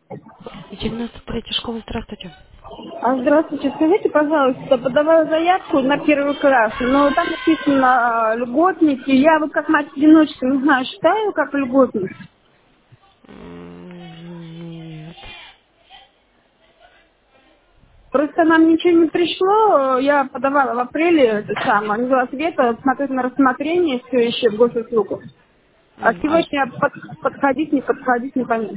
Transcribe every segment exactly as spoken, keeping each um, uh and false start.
девяносто третья школа, здравствуйте. А, здравствуйте, скажите, пожалуйста, подавала заявку на первый класс, но там написано а, льготники. Я вот как мать-одиночка, не знаю, считаю как льготник. М, Нет. Просто нам ничего не пришло, я подавала в апреле, это самое, не было ответа, смотреть на рассмотрение все еще в госуслугах. А М, А ж- сегодня под- подходить, не подходить, не понятно.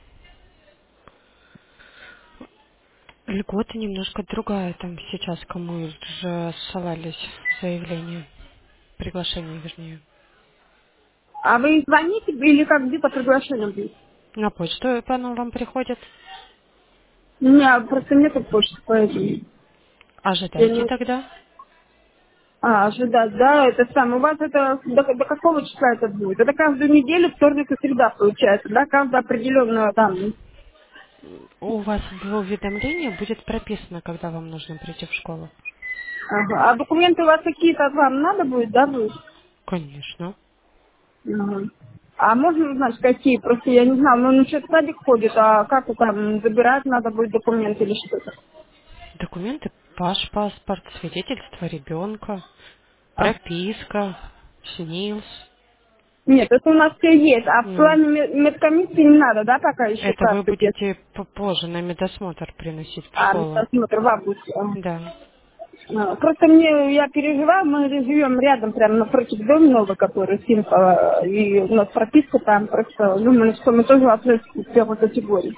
льгота немножко другая. Там сейчас кому уже ссылались заявление, приглашение, вернее. А вы звоните или как где-то приглашение будет? На почту оно вам приходит. У меня просто нету почты, поэтому я Ожидайте не... тогда. А, ожидать, да, это самое. У вас это до, до какого числа это будет? Это каждую неделю, вторник и среда получается, да, каждая определенная там. У вас в уведомлении будет прописано, когда вам нужно прийти в школу. Ага. А документы у вас какие-то вам надо будет, да, будет? Конечно. Ага. А можно узнать, какие? Просто я не знаю, ну, ну что, в садик ходит, а как вот там забирать надо будет документы или что-то? Документы, ваш паспорт, свидетельство ребенка, А. прописка, СНИЛС. Нет, это у нас все есть, а в Ну, плане мед- медкомиссии не надо, да, пока еще это вы карту без... будете попозже на медосмотр приносить в А, школу. медосмотр в августе. Ага. Да. А, просто мне, я переживаю, мы живем рядом, прямо напротив дома нового, который Симфа, и у нас прописка там, просто думали, что мы тоже относимся к первой категории.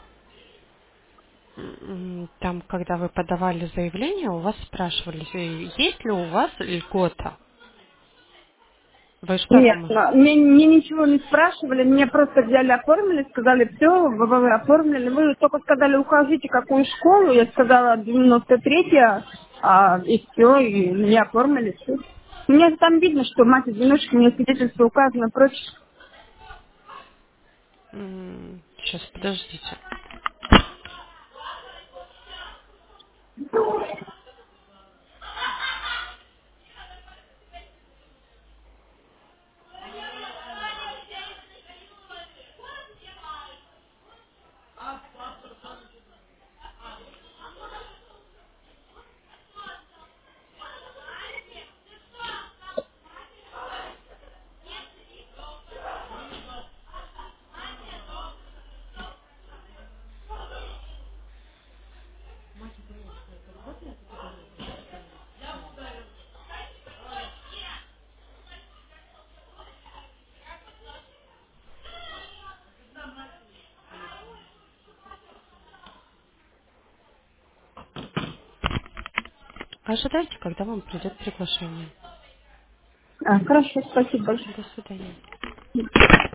М, Там, когда вы подавали заявление, у вас спрашивали, э, есть ли у вас льгота. Вы что Нет, там? но мне, мне ничего не спрашивали, мне просто взяли, оформили, сказали, все, вы, вы вы оформили. Вы только сказали, укажите, какую школу, я сказала, девяносто третья, а, и все, и меня оформили, все. Мне там видно, что мать одиночка, у меня свидетельство указано, прочее. Сейчас, подождите. Ожидайте, когда вам придет приглашение. А, хорошо, спасибо большое. До свидания.